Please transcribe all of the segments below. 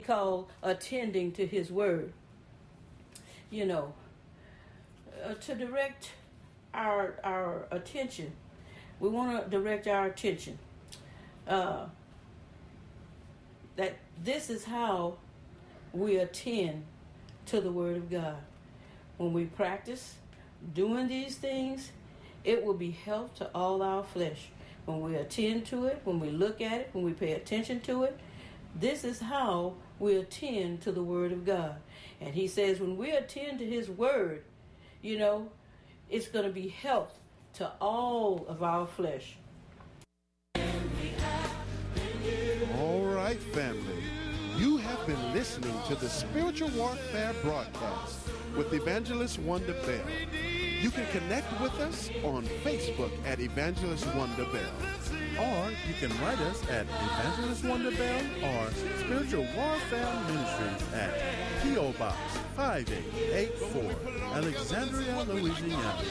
call attending to his word. You know, to direct our attention, we want to direct our attention that this is how we attend to the word of God. When we practice doing these things, it will be health to all our flesh. When we attend to it, when we look at it, when we pay attention to it, this is how we attend to the word of God. And he says when we attend to his word, you know, it's going to be health to all of our flesh. All right, family. You have been listening to the Spiritual Warfare broadcast with Evangelist Wanda Bell. You can connect with us on Facebook at Evangelist Wanda Bell. Or you can write us at Evangelist Wanda Bell or Spiritual Warfare Ministries at P.O. Box 5884, Alexandria, Louisiana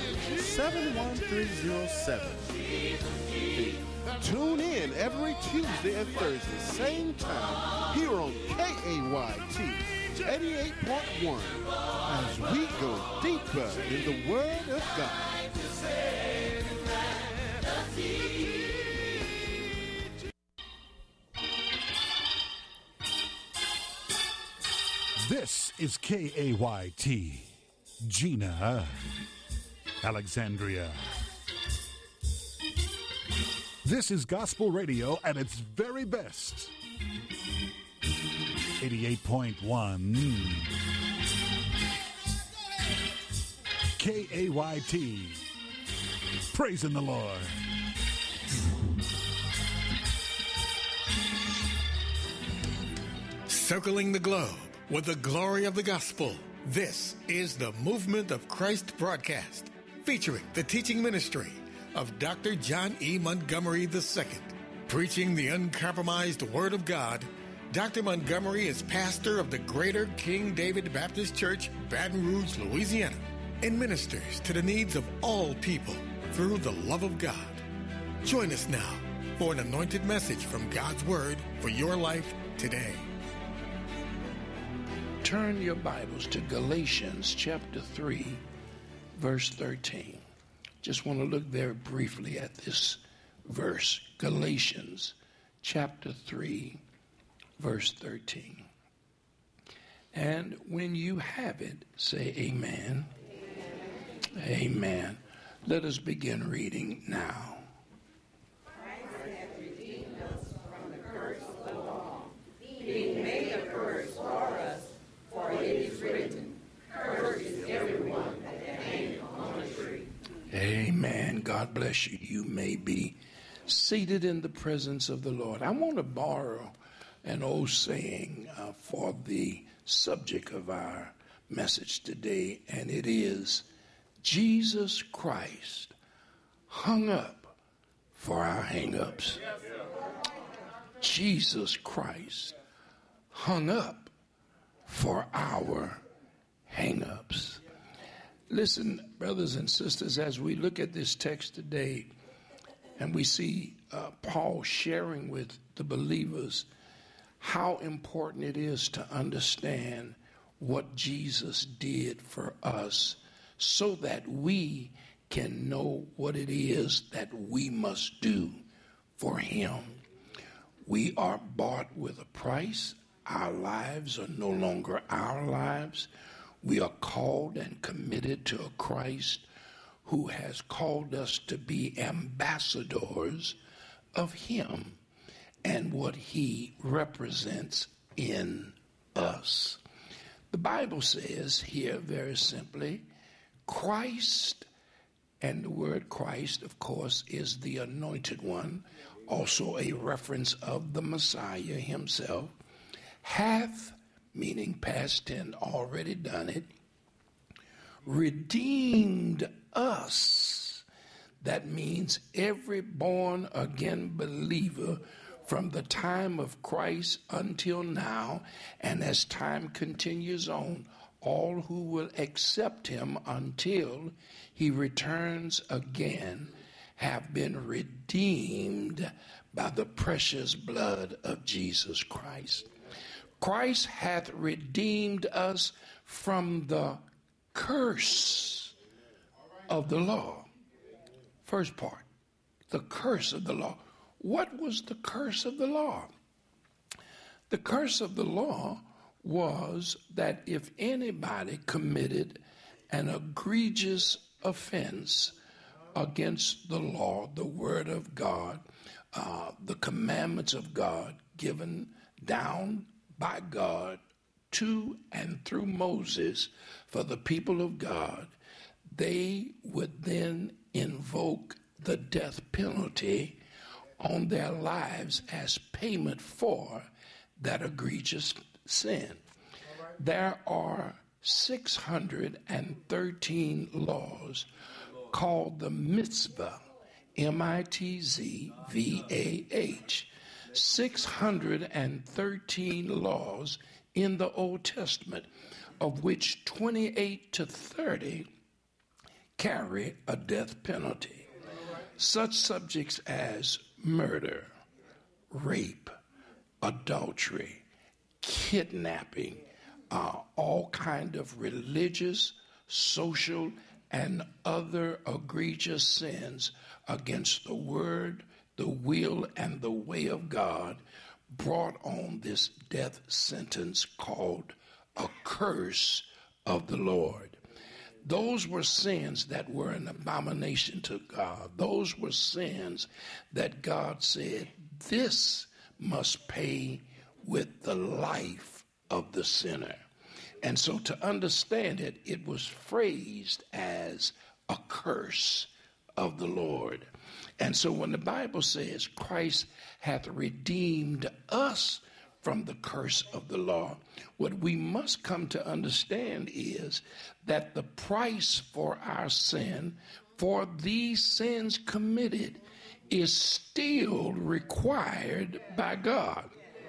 71307. Tune in every Tuesday and Thursday, same time, here on KAYT 88.1, as we go deeper in the Word of God. This is KAYT, Gina, Alexandria. This is gospel radio at its very best. 88.1 KAYT. Praising the Lord. Circling the globe with the glory of the gospel. This is the Movement of Christ broadcast, featuring the teaching ministry of Dr. John E. Montgomery II. Preaching the uncompromised Word of God, Dr. Montgomery is pastor of the Greater King David Baptist Church, Baton Rouge, Louisiana, and ministers to the needs of all people through the love of God. Join us now for an anointed message from God's Word for your life today. Turn your Bibles to Galatians chapter 3, verse 13. Just want to look very briefly at this verse. Galatians chapter 3, verse 13. And when you have it, say amen. Amen. Amen. Let us begin reading now. Christ hath redeemed us from the curse of the law, being made a curse for us, for it is written, cursed is everyone that hangeth on a tree. Amen. God bless you. You may be seated in the presence of the Lord. I want to borrow an old saying for the subject of our message today, and it is, Jesus Christ hung up for our hang-ups. Jesus Christ hung up for our hang-ups. Listen, brothers and sisters, as we look at this text today and we see Paul sharing with the believers how important it is to understand what Jesus did for us so that we can know what it is that we must do for him. We are bought with a price. Our lives are no longer our lives. We are called and committed to a Christ who has called us to be ambassadors of him and what he represents in us. The Bible says here very simply, Christ, and the word Christ, of course, is the anointed one, also a reference of the Messiah himself, hath, meaning past tense, already done it, redeemed us. That means every born again believer from the time of Christ until now, and as time continues on, all who will accept him until he returns again have been redeemed by the precious blood of Jesus Christ. Christ hath redeemed us from the curse of the law. First part, the curse of the law. What was the curse of the law? The curse of the law was that if anybody committed an egregious offense against the law, the word of God, the commandments of God given down by God to and through Moses for the people of God, they would then invoke the death penalty on their lives as payment for that egregious sin. There are 613 laws called the mitzvah, M-I-T-Z-V-A-H. 613 laws in the Old Testament, of which 28 to 30 carry a death penalty. Such subjects as murder, rape, adultery, kidnapping, all kind of religious, social, and other egregious sins against the word, the will, and the way of God brought on this death sentence called a curse of the Lord. Those were sins that were an abomination to God. Those were sins that God said, this must pay with the life of the sinner. And so to understand it, it was phrased as a curse of the Lord. And so when the Bible says Christ hath redeemed us from the curse of the law, what we must come to understand is that the price for our sin, for these sins committed, is still required by God.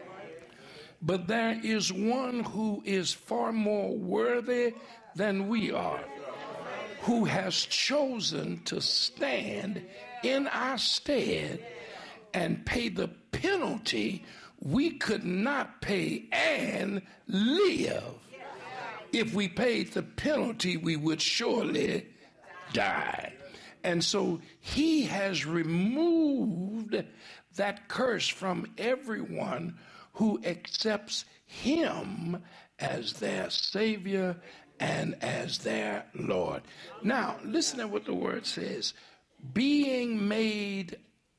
But there is one who is far more worthy than we are, who has chosen to stand in our stead and pay the penalty we could not pay and live. If we paid the penalty, we would surely die. And so he has removed that curse from everyone who accepts him as their Savior and as their Lord. Now, listen to what the word says. Being made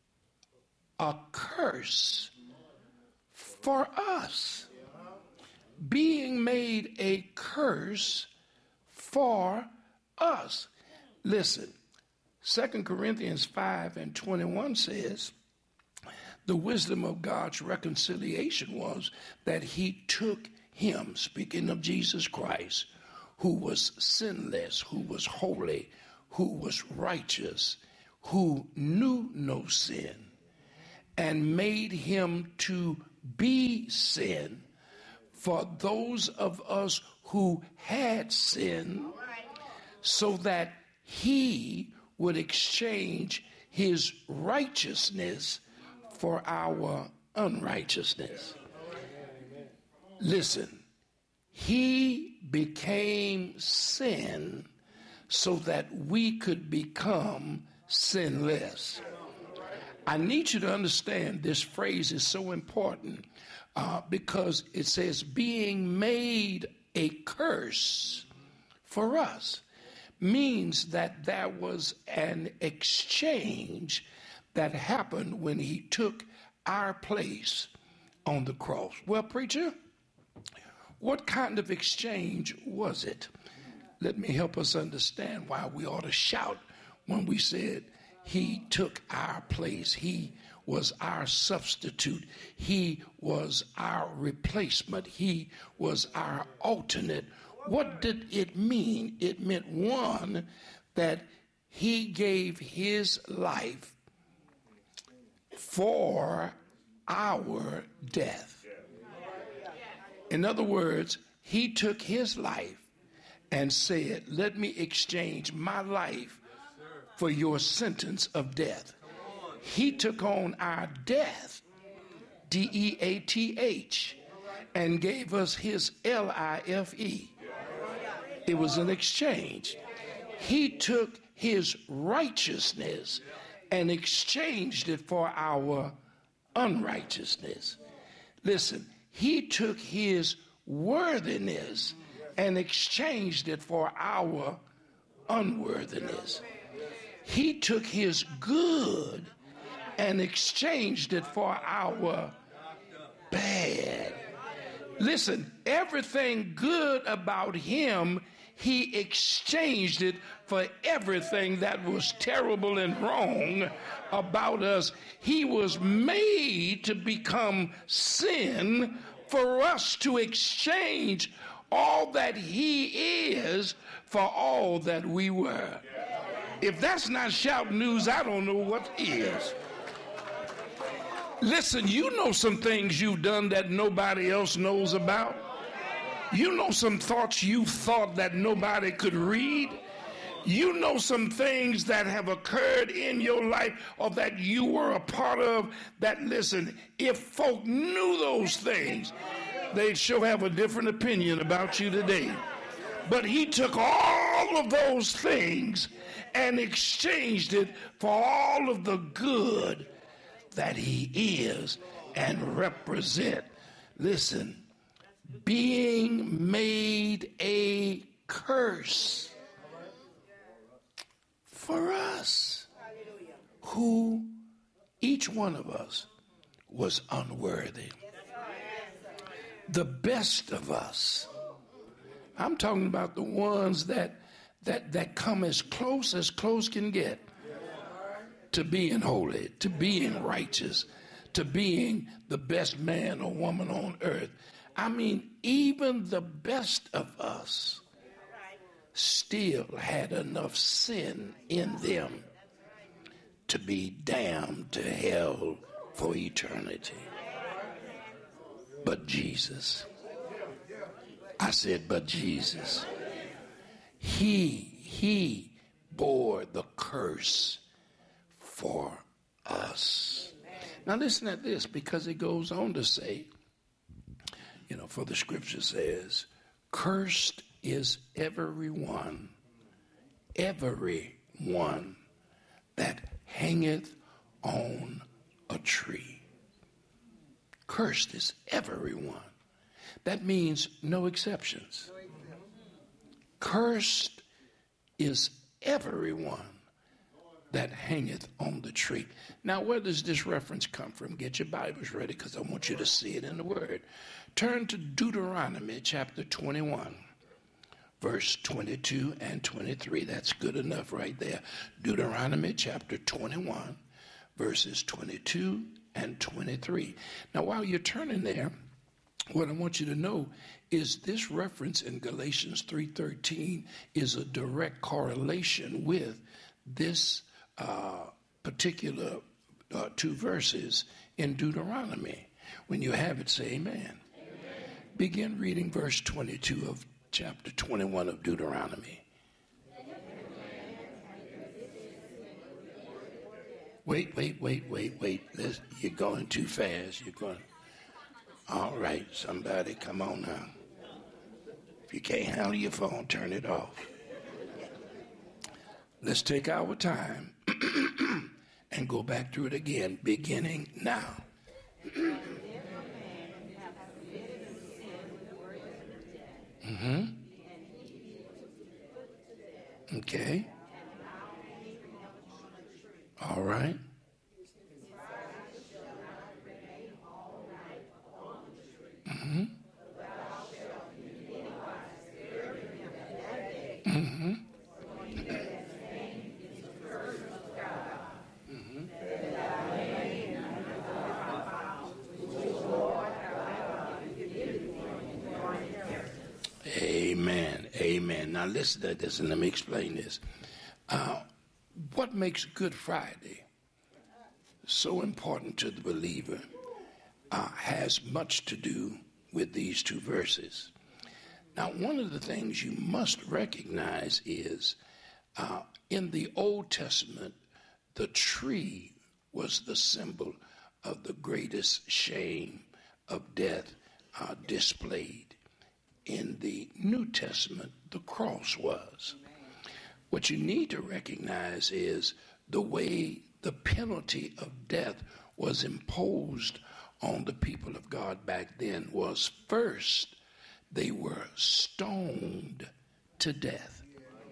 a curse for us. Being made a curse for us. Listen, 2 Corinthians 5:21 says, the wisdom of God's reconciliation was that he took him, speaking of Jesus Christ, who was sinless, who was holy, who was righteous, who knew no sin, and made him to be sin for those of us who had sin, so that he would exchange his righteousness for our unrighteousness. Listen, he became sin so that we could become sinless. I need you to understand this phrase is so important because it says being made a curse for us means that there was an exchange that happened when he took our place on the cross. Well, preacher, what kind of exchange was it? Let me help us understand why we ought to shout when we said he took our place. He was our substitute. He was our replacement. He was our alternate. What did it mean? It meant, one, that he gave his life for our death. In other words, he took his life and said, let me exchange my life for your sentence of death. He took on our death, D-E-A-T-H, and gave us his L-I-F-E. It was an exchange. He took his righteousness and exchanged it for our unrighteousness. Listen, he took his worthiness and exchanged it for our unworthiness. He took his good and exchanged it for our bad. Listen, everything good about him, he exchanged it for everything that was terrible and wrong about us. He was made to become sin for us to exchange all that he is for all that we were. If that's not shout news, I don't know what is. Listen, you know some things you've done that nobody else knows about. You know some thoughts you thought that nobody could read. You know some things that have occurred in your life or that you were a part of that, listen, if folk knew those things, they'd sure have a different opinion about you today. But he took all of those things and exchanged it for all of the good that he is and represent. Listen, being made a curse for us, who each one of us was unworthy. The best of us, I'm talking about the ones that come as close can get to being holy, to being righteous, to being the best man or woman on earth. I mean, even the best of us still had enough sin in them to be damned to hell for eternity. But Jesus, I said, but Jesus, he bore the curse for us. Now listen at this, because it goes on to say, for the scripture says, cursed is everyone that hangeth on a tree. Cursed is everyone. That means no exceptions. Cursed is everyone that hangeth on the tree. Now, where does this reference come from? Get your Bibles ready, because I want you to see it in the Word. Turn to Deuteronomy chapter 21, verse 22 and 23. That's good enough right there. Deuteronomy chapter 21, verses 22 and 23. Now, while you're turning there, what I want you to know is this reference in Galatians 3:13 is a direct correlation with this particular two verses in Deuteronomy. When you have it, say amen. Amen. Begin reading verse 22 of chapter 21 of Deuteronomy. Wait. You're going too fast. All right, somebody, come on now. If you can't handle your phone, turn it off. Let's take our time and go back through it again, beginning now. Okay. All right. Amen. Now listen to this and let me explain this. What makes Good Friday so important to the believer has much to do with these two verses. Now, one of the things you must recognize is in the Old Testament, the tree was the symbol of the greatest shame of death displayed. In the New Testament, the cross was. What you need to recognize is the way the penalty of death was imposed on the people of God back then was, first, they were stoned to death.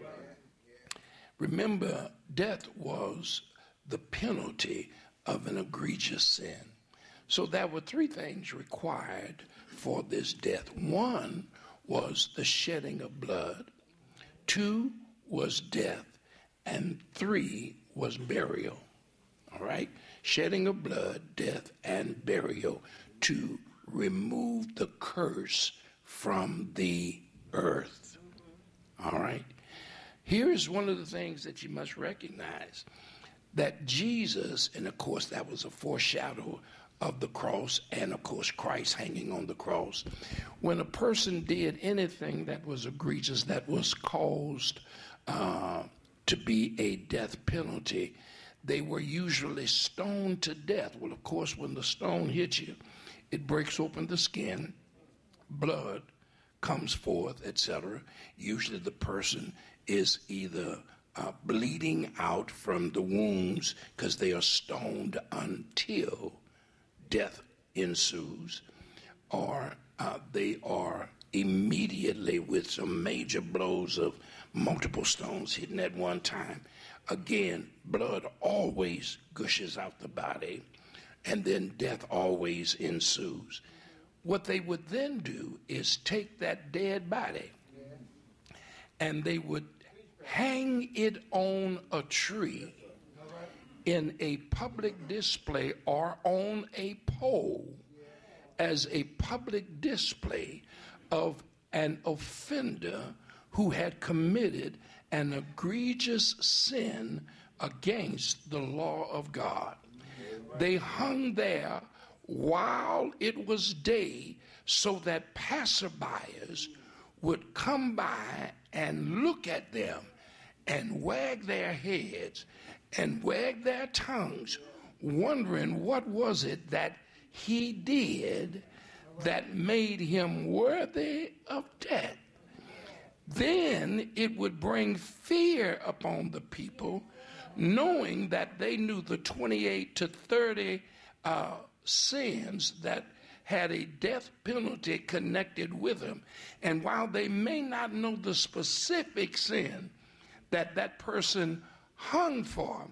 Remember, death was the penalty of an egregious sin. So there were three things required for this death. One was the shedding of blood. Two was death. And three was burial. All right? Shedding of blood, death, and burial to remove the curse from the earth. All right? Here is one of the things that you must recognize, that Jesus, and of course that was a foreshadow of the cross, and of course Christ hanging on the cross. When a person did anything that was egregious, that was caused to be a death penalty, they were usually stoned to death. Well, of course, when the stone hits you, it breaks open the skin, blood comes forth, etc. Usually the person is either bleeding out from the wounds because they are stoned until death ensues, or they are immediately with some major blows of multiple stones hitting at one time. Again, blood always gushes out the body, and then death always ensues. What they would then do is take that dead body and they would hang it on a tree in a public display or on a pole as a public display of an offender who had committed an egregious sin against the law of God. They hung there while it was day so that passerbyers would come by and look at them and wag their heads and wag their tongues, wondering what was it that he did that made him worthy of death. Then it would bring fear upon the people, knowing that they knew the 28 to 30 sins that had a death penalty connected with them. And while they may not know the specific sin that that person hung for,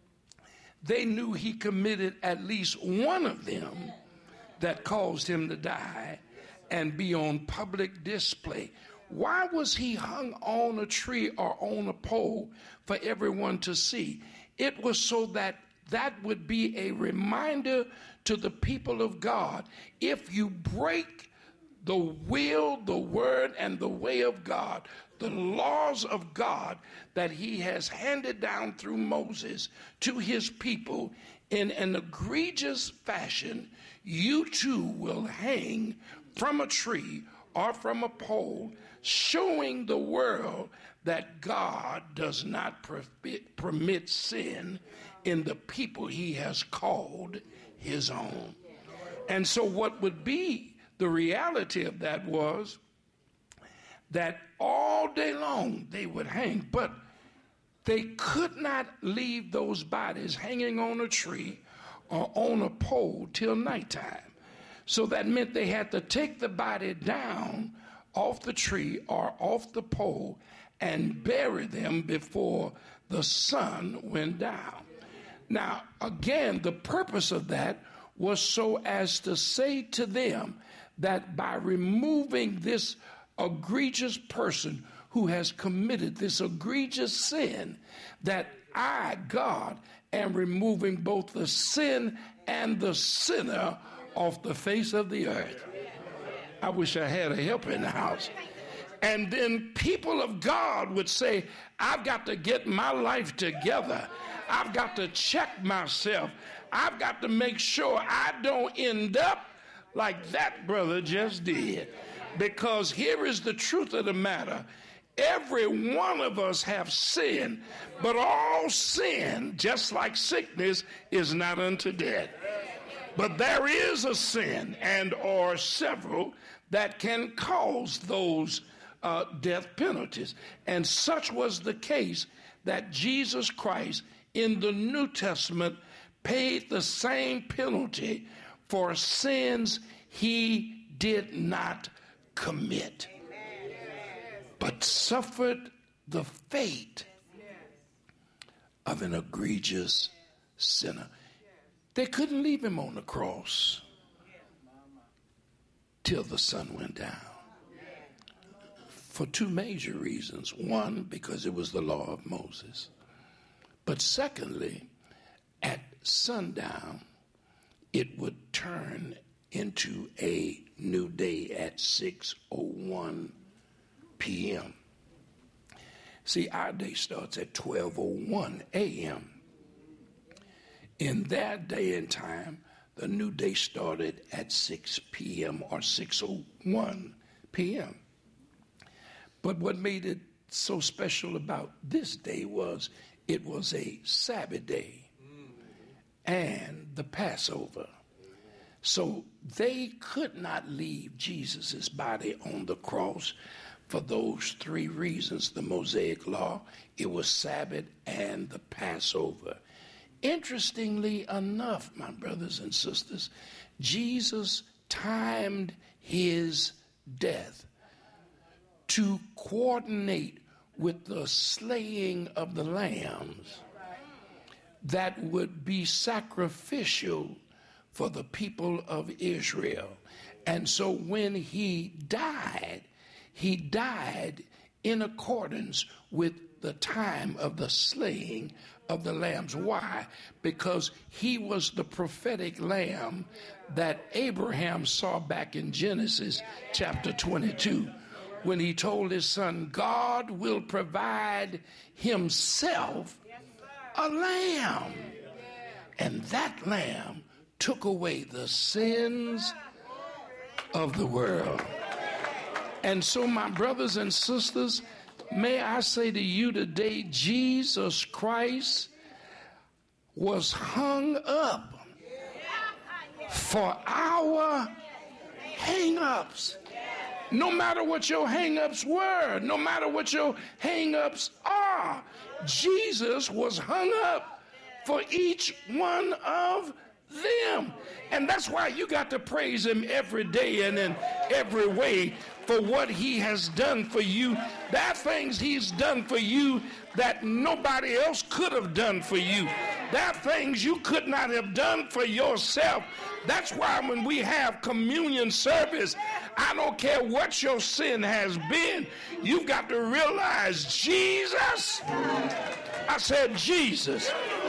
they knew he committed at least one of them that caused him to die and be on public display. Why was he hung on a tree or on a pole for everyone to see? It was so that that would be a reminder to the people of God. If you break the will, the word, and the way of God, the laws of God that he has handed down through Moses to his people in an egregious fashion, you too will hang from a tree or from a pole, showing the world that God does not permit sin in the people he has called his own. And so what would be the reality of that was that all day long they would hang, but they could not leave those bodies hanging on a tree or on a pole till nighttime. So that meant they had to take the body down off the tree or off the pole and bury them before the sun went down. Now, again, the purpose of that was so as to say to them that by removing this egregious person who has committed this egregious sin, that I, God, am removing both the sin and the sinner off the face of the earth. I wish I had a helper in the house. And then people of God would say, I've got to get my life together. I've got to check myself. I've got to make sure I don't end up like that brother just did. Because here is the truth of the matter. Every one of us have sinned, but all sin, just like sickness, is not unto death. But there is a sin and or several that can cause those death penalties. And such was the case that Jesus Christ in the New Testament paid the same penalty for sins he did not commit, but suffered the fate of an egregious sinner. They couldn't leave him on the cross till the sun went down, for two major reasons. One, because it was the law of Moses. But secondly, at sundown, it would turn into a new day at 6:01 p.m. See, our day starts at 12:01 a.m. In that day and time, the new day started at 6 p.m. or 6:01 p.m. But what made it so special about this day was it was a Sabbath day and the Passover. So they could not leave Jesus' body on the cross for those three reasons: the Mosaic law, it was Sabbath, and the Passover. Interestingly enough, my brothers and sisters, Jesus timed his death to coordinate with the slaying of the lambs that would be sacrificial for the people of Israel. And so when he died in accordance with the time of the slaying of the lambs. Why? Because he was the prophetic lamb that Abraham saw back in Genesis chapter 22, when he told his son, God will provide himself a lamb. And that lamb took away the sins of the world. And so, my brothers and sisters, may I say to you today, Jesus Christ was hung up for our hang-ups. No matter what your hang-ups were, no matter what your hang-ups are, Jesus was hung up for each one of them. And that's why you got to praise him every day and in every way for what he has done for you. There are things he's done for you that nobody else could have done for you. There are things you could not have done for yourself. That's why when we have communion service, I don't care what your sin has been, you've got to realize Jesus. I said Jesus.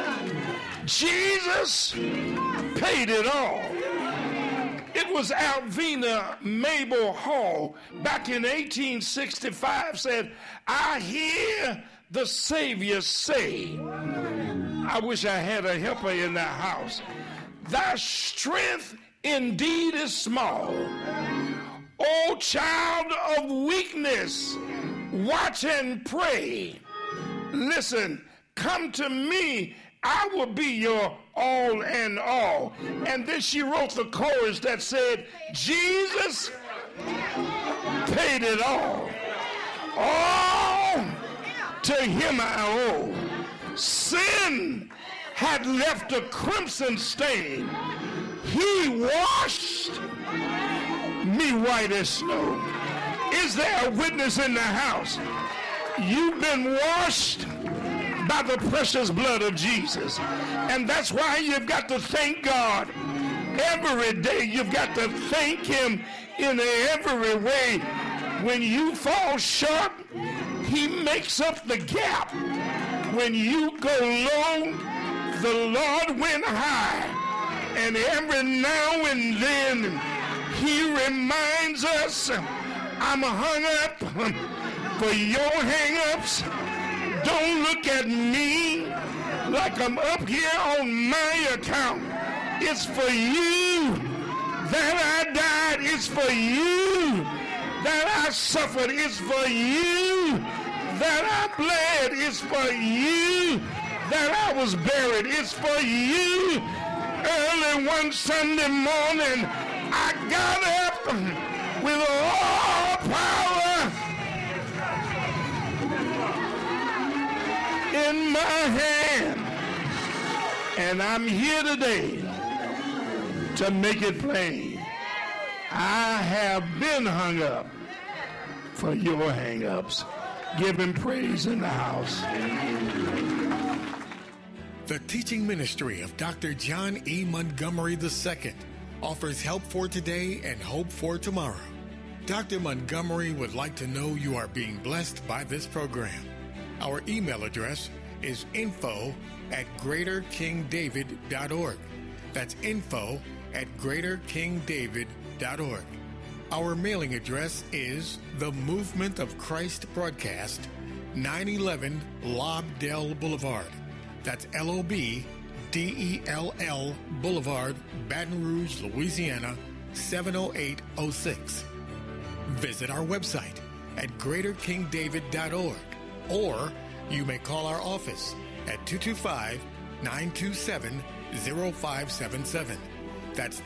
Jesus paid it all. It was Alvina Mabel Hall back in 1865 said, I hear the Savior say, I wish I had a helper in that house, thy strength indeed is small. O child of weakness, watch and pray. Listen, come to me, I will be your all and all. And then she wrote the chorus that said, Jesus paid it all. All to him I owe. Sin had left a crimson stain. He washed me white as snow. Is there a witness in the house? You've been washed by the precious blood of Jesus. And that's why you've got to thank God every day. You've got to thank him in every way. When you fall short, he makes up the gap. When you go low, the Lord went high. And every now and then he reminds us, I'm hung up for your hang-ups. Don't look at me like I'm up here on my account. It's for you that I died. It's for you that I suffered. It's for you that I bled. It's for you that I was buried. It's for you Early one Sunday morning, I got up with all power in my hand. And I'm here today to make it plain. I have been hung up for your hang-ups. Give him praise in the house. The teaching ministry of Dr. John E. Montgomery II offers help for today and hope for tomorrow. Dr. Montgomery would like to know you are being blessed by this program. Our email address is info@greaterkingdavid.org. That's info@greaterkingdavid.org. Our mailing address is The Movement of Christ Broadcast, 911 Lobdell Boulevard. That's LOBDELL Boulevard, Baton Rouge, Louisiana, 70806. Visit our website at greaterkingdavid.org, or you may call our office at 225-927-0577. That's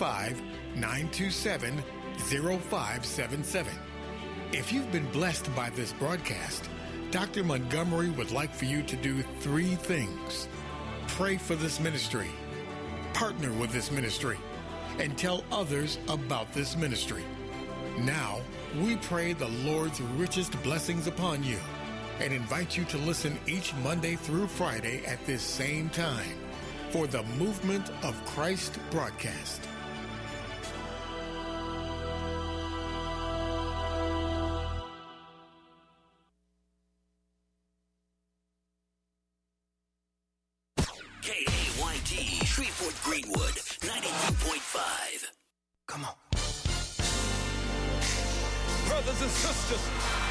225-927-0577. If you've been blessed by this broadcast, Dr. Montgomery would like for you to do 3 things. Pray for this ministry, partner with this ministry, and tell others about this ministry. Now, we pray the Lord's richest blessings upon you and invite you to listen each Monday through Friday at this same time for the Movement of Christ broadcast. KAYT, Shreveport Greenwood, 92.5. Come on. Brothers and sisters,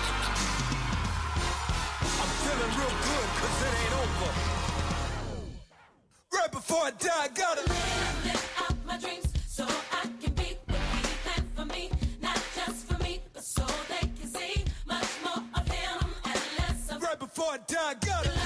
I'm feeling real good because it ain't over. Right before I die, I gotta live out my dreams so I can be what he planned for me. Not just for me, but so they can see much more of him and less of. Right before I die, I gotta